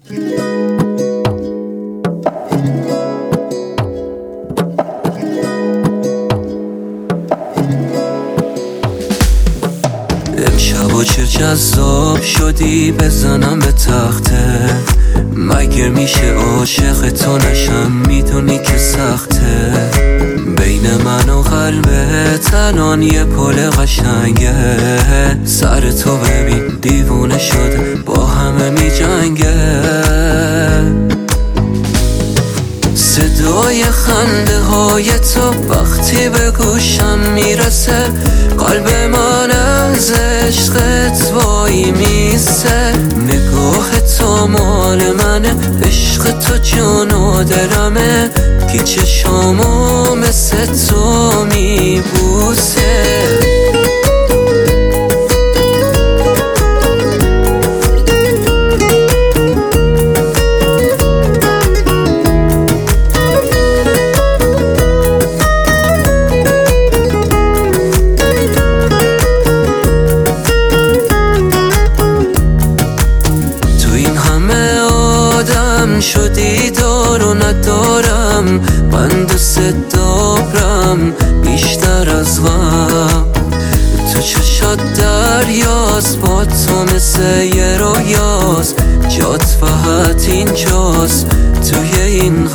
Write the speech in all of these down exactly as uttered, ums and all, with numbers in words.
امشب و چه جذاب شدی بزنم به تخته، مگه میشه عاشق تو نشم؟ میدونی که سخته، بین من و قلبت الان یه پل قشنگه. سر تو ببین دیوونه شده با همه میجنگه، صدای خنده های تو وقتی به گوشم میرسه، قلب من از عشقت وای میسته. نگاه تو مال منه، عشق تو جون و دلمه، که چشامو مثل تو میبوسه. شدی دار و ندارم، من دوست دارم بیشتر از غم. تو چشات دریاست، با تو مثل یه رویاست، جات فقط اینجاست توی این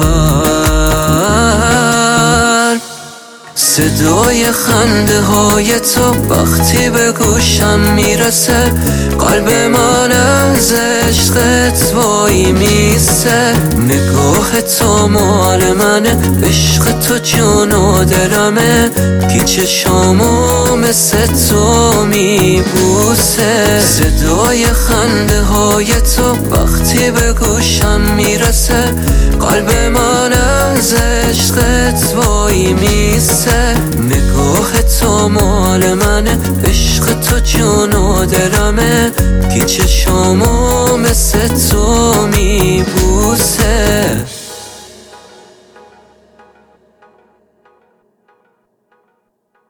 قلب. صدای خنده های تو وقتی به گوشم میرسه، قلب من از عشقت وای میسته. نگاه تو مال منه، عشق تو جون و دلمه، که چشامو مثل تو میبوسه. صدای خنده های تو وقتی به گوشم میرسه، قلب من از عشقت وای میسته. نگاه تو مال منه، عشق تو جون و دلمه، که چشامو مثل تو